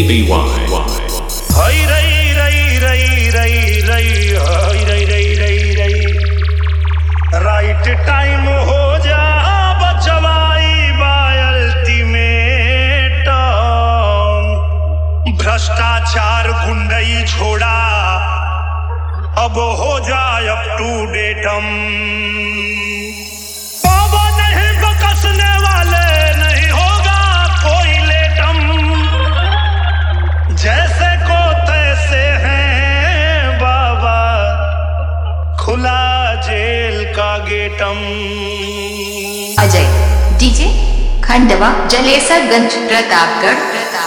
ABY. Hey ray ray ray ray ray hey ray ray ray ray right time हो जा Bachwai by ultimatum भ्रष्टाचार गुंडई छोड़ा अब हो जाए अप टू डेटम बाबा नहीं बकसने वाले नहीं होगा कोई लेटम जैसे को तैसे हैं बाबा खुला जेल का गेटम। अजय डीजे खंडवा जलेसरगंज प्रतापगढ़।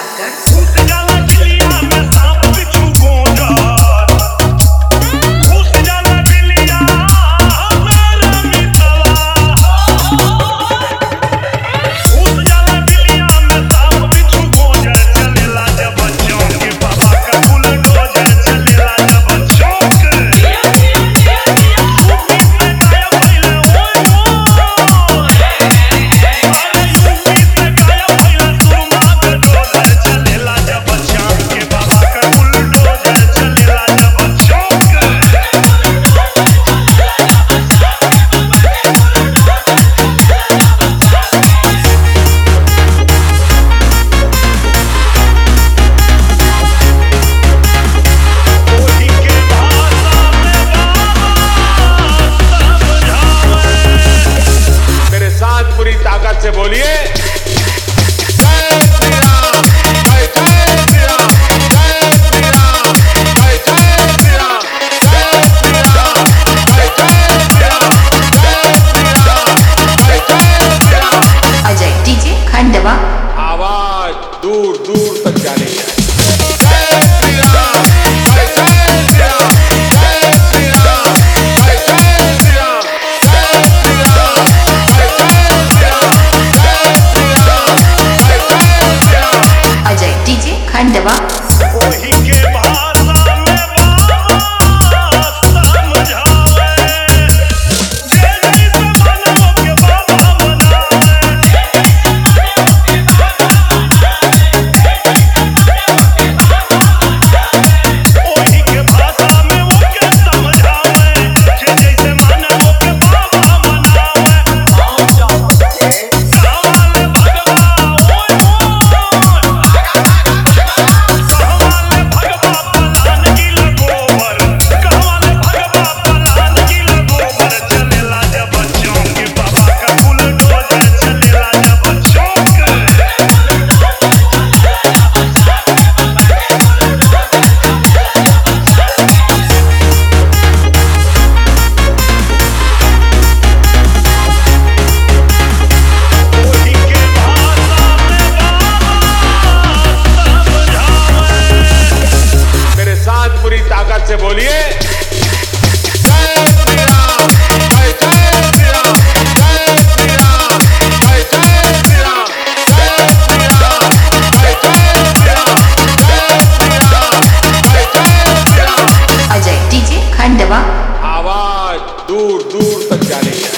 पूरी ताकत से बोलिए अजय डीजे खंडवा आवाज दूर दूर तक जाने की खंडवा वही के भाषा में बात समझावे जे जैसे मानव के बाबा बनावे वही के भाषा में वो के समझावे जे जैसे मानव के बाबा बनावे सवाल भगवा पूरी ताकत से बोलिए अजय डीजे खंडवा आवाज दूर दूर तक जाने की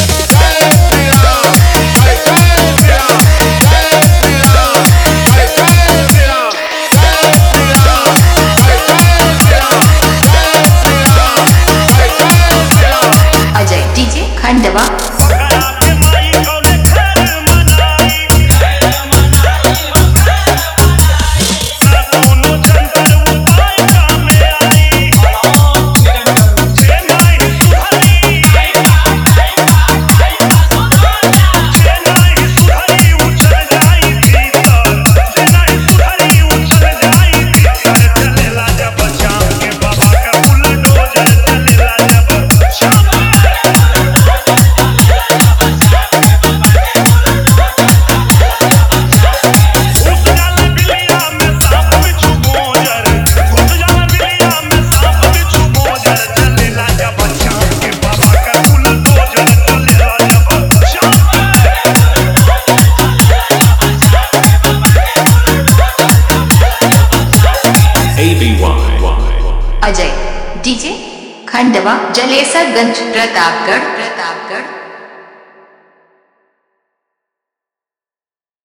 अजय डीजे खंडवा अजय डीजे खंडवा जलेसरगंज प्रतापगढ़।